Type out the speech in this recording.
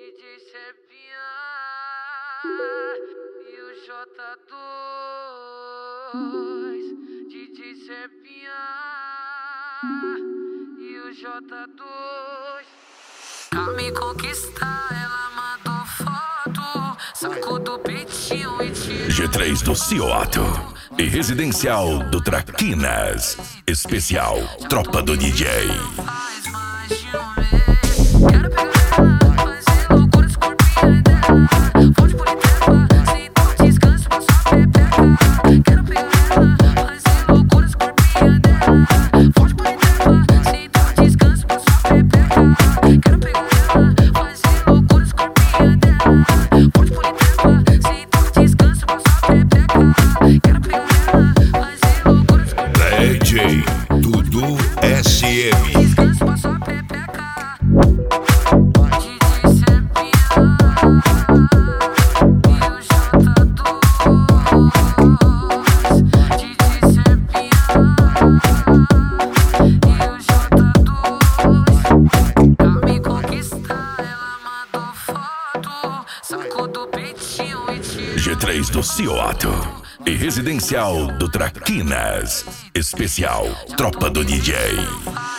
DJ Cepinha e o J2. DJ Cepinha e o J2. Pra me conquistar, ela mandou foto, sacou do peitinho e tirou G3 do Cioto e Residencial do Traquinas. Especial Tropa do DJ. faz mais de um mês. Quero pegar ela, fazer loucura, escorpinha dela. Fonte por inteira, sem dar descanso pra sua pepeca. Quero pegar ela, fazer loucura, escorpinha dela. Fonte por inteira, sem dar descanso pra sua pepeca. Quero pegar ela, fazer loucura, escorpinha dela. Fonte por inteira, sem dar descanso pra sua pepeca. Quero pegar ela, fazer loucura, escorpinha dela. DJ Dudu SM. Descanso pra sua pepeca. DJ Cepinha e o J2. DJ Cepinha e o J2. Pra me conquistar, ela mandou foto, sacou do peitinho e tirou G3 do Cioto e Residencial do Traquinas. Especial Tropa do DJ.